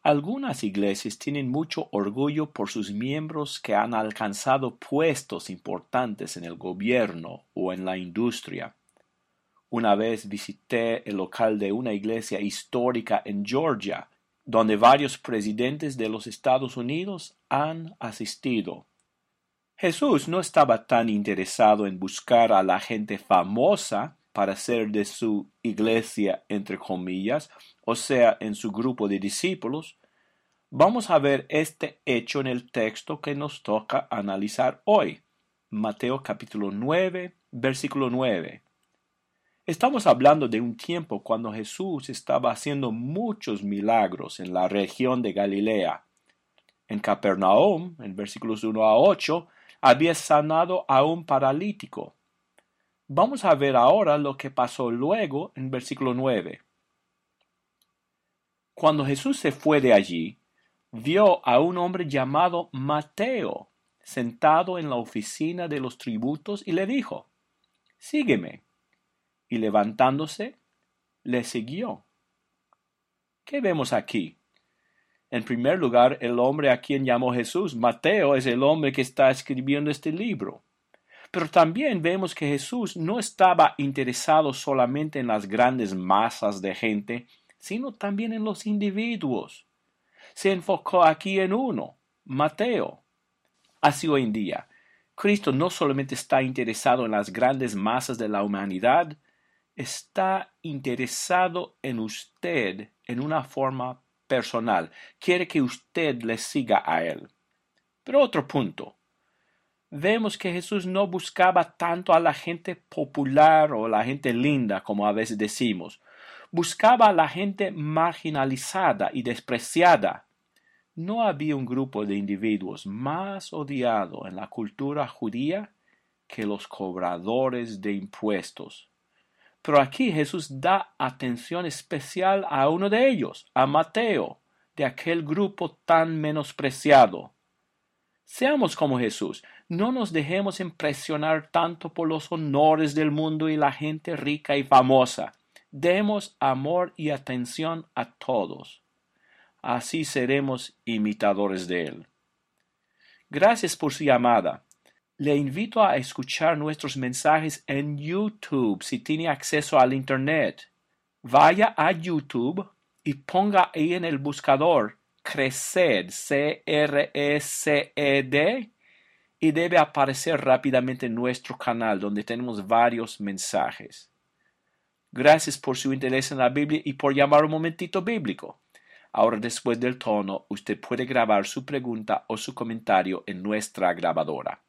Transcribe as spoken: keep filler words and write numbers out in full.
Algunas iglesias tienen mucho orgullo por sus miembros que han alcanzado puestos importantes en el gobierno o en la industria. Una vez visité el local de una iglesia histórica en Georgia, donde varios presidentes de los Estados Unidos han asistido. Jesús no estaba tan interesado en buscar a la gente famosa para ser de su iglesia, entre comillas, o sea, en su grupo de discípulos. Vamos a ver este hecho en el texto que nos toca analizar hoy, Mateo capítulo nueve, versículo nueve. Estamos hablando de un tiempo cuando Jesús estaba haciendo muchos milagros en la región de Galilea. En Capernaum, en versículos uno a ocho, había sanado a un paralítico. Vamos a ver ahora lo que pasó luego en versículo nueve. Cuando Jesús se fue de allí, vio a un hombre llamado Mateo sentado en la oficina de los tributos y le dijo: «Sígueme». Y levantándose, le siguió. ¿Qué vemos aquí? En primer lugar, el hombre a quien llamó Jesús, Mateo, es el hombre que está escribiendo este libro. Pero también vemos que Jesús no estaba interesado solamente en las grandes masas de gente, sino también en los individuos. Se enfocó aquí en uno, Mateo. Así hoy en día, Cristo no solamente está interesado en las grandes masas de la humanidad, está interesado en usted en una forma personal. Quiere que usted le siga a él. Pero otro punto. Vemos que Jesús no buscaba tanto a la gente popular o la gente linda, como a veces decimos. Buscaba a la gente marginalizada y despreciada. No había un grupo de individuos más odiado en la cultura judía que los cobradores de impuestos. Pero aquí Jesús da atención especial a uno de ellos, a Mateo, de aquel grupo tan menospreciado. Seamos como Jesús, no nos dejemos impresionar tanto por los honores del mundo y la gente rica y famosa. Demos amor y atención a todos. Así seremos imitadores de Él. Gracias por su llamada. Le invito a escuchar nuestros mensajes en YouTube si tiene acceso al Internet. Vaya a YouTube y ponga ahí en el buscador Creced, C R E C E D, y debe aparecer rápidamente nuestro canal donde tenemos varios mensajes. Gracias por su interés en la Biblia y por llamar un momentito bíblico. Ahora, después del tono, usted puede grabar su pregunta o su comentario en nuestra grabadora.